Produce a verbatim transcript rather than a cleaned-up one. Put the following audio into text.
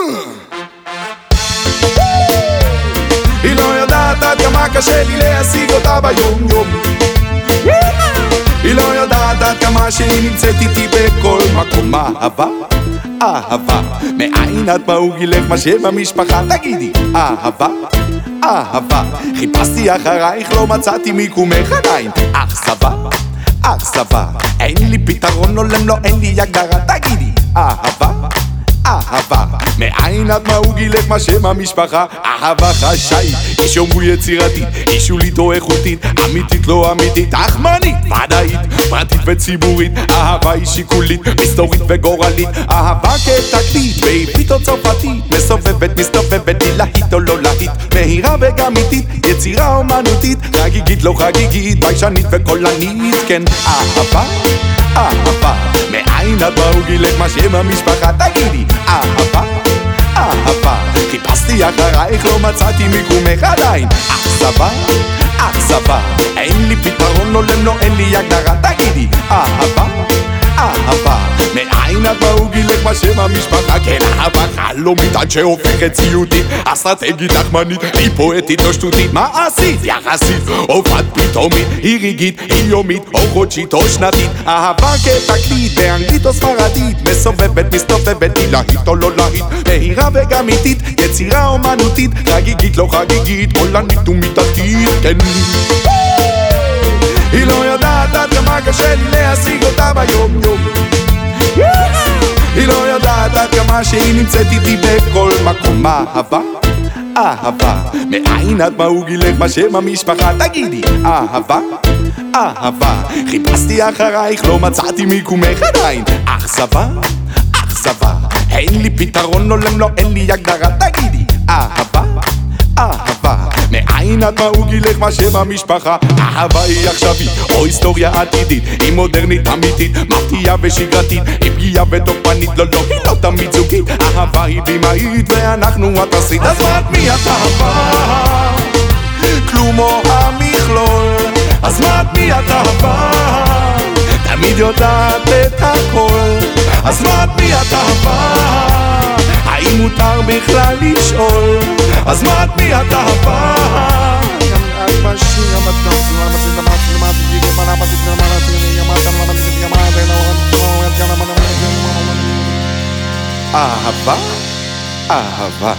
היא לא יודעת עד כמה קשה לי להשיג אותה ביום יום. היא לא יודעת עד כמה שהיא נמצאת איתי בכל מקום. אהבה, אהבה, מאין את, מה הוא גילך, מה שם המשפחה, תגידי. אהבה, אהבה, חיפשתי אחרייך, לא מצאתי מיקומך עדיין. אכזבה, אכזבה, אין לי פתרון עולם, לא אין לי הגדרה, תגידי. אהבה, אהבה, מאין את, מה הוא גילך, מה שם המשפחה. אהבה חשאית, איש אומרו יצירתית, איש שולית או איכותית, אמיתית לא אמיתית, תחמנית, ודאית, פרטית וציבורית. אהבה היא שיקולית, מסתורית וגורלית. אהבה כתקליט, בעברית או צרפתית, מסובבת, מסתובבת, להיט או לא להיט, מהירה וגם איטית, יצירה אומנותית, חגיגית לא חגיגית, ביישנית וקולנית. כן, אהבה, אהבה, מאין את, מה הוא גילך, מה שם המשפחה, תגידי. אהבה, אהבה, חיפשתי אחרייך, לא מצאתי מיקומך עדיין. אכזבה, אכזבה, אין לי פתרון עולם, לא אין לי הגדרה, תגידי. אהבה, אהבה, מאין את, מה הוא גילך, מה שם המשפחה. כן, אהבה חלומית עד שהופכת ציותית, אסטרטגית, תחמנית, היא פואטית לא שטותית. מה עשית? יחסית, הופעת פתאומית, היא רגעית, היא יומית, או חודשית או שנתית. אהבה כתקליט, באנגלית או ספרדית, מסובבת, מסתובבת, היא להיט או לא להיט, מהירה וגם איטית, יצירה אומנותית, חגיגית לא חגיגית, קולנית ומיתתית. כן, היא לא יודעת עד כמה קשה לי להשיג אותה ביום יום. היא לא יודעת עד כמה שהיא נמצאת איתי בכל מקום. אהבה, אהבה, מאין את, מה הוא גילך, מה שם המשפחה, תגידי. אהבה, אהבה, חיפשתי אחרייך, לא מצאתי מיקומך עדיין. אכזבה, אכזבה, אין לי פתרון עולם, לא אין לי הגדרה, תגידי. אהבה, אהבה, מאין את, מה הוא גילך, מה שם המשפחה. אהבה היא עכשווית או היסטוריה עתידית, היא מודרנית אמיתית, מפתיעה ושגרתית, היא פגיעה ותוקפנית, לא לא, היא לא תמיד זוגית. אהבה היא בימאית ואנחנו התסריט. אז מה את, מי את אהבה? כלום או המכלול. אז מה את, מי את אהבה? תמיד יודעת את הכל. אז מה את, מי את אהבה? האם מותר בכלל לשאול? אז מה את, מי את אהבה? אהבה, אהבה.